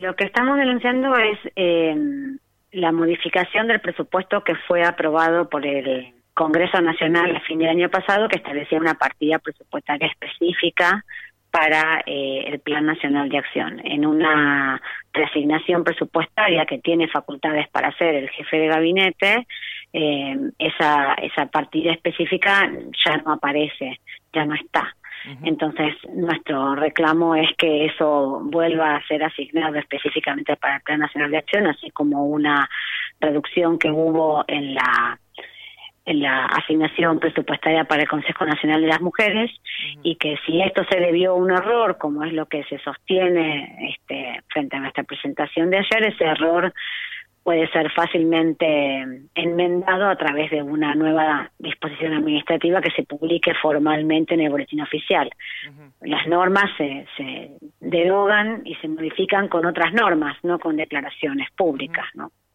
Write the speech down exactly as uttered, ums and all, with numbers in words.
Lo que estamos denunciando es eh, la modificación del presupuesto que fue aprobado por el Congreso Nacional a fin del año pasado, que establecía una partida presupuestaria específica para eh, el Plan Nacional de Acción. En una reasignación presupuestaria que tiene facultades para hacer el jefe de gabinete, eh, esa, esa partida específica ya no aparece, ya no está. Uh-huh. Entonces, nuestro reclamo es que eso vuelva a ser asignado específicamente para el Plan Nacional de Acción, así como una reducción que hubo en la en la asignación presupuestaria para el Consejo Nacional de las Mujeres, uh-huh. y que si esto se debió a un error, como es lo que se sostiene este, frente a nuestra presentación de ayer, ese error puede ser fácilmente enmendado a través de una nueva disposición administrativa que se publique formalmente en el boletín oficial. Uh-huh. Las normas se, se derogan y se modifican con otras normas, no con declaraciones públicas, uh-huh. ¿no?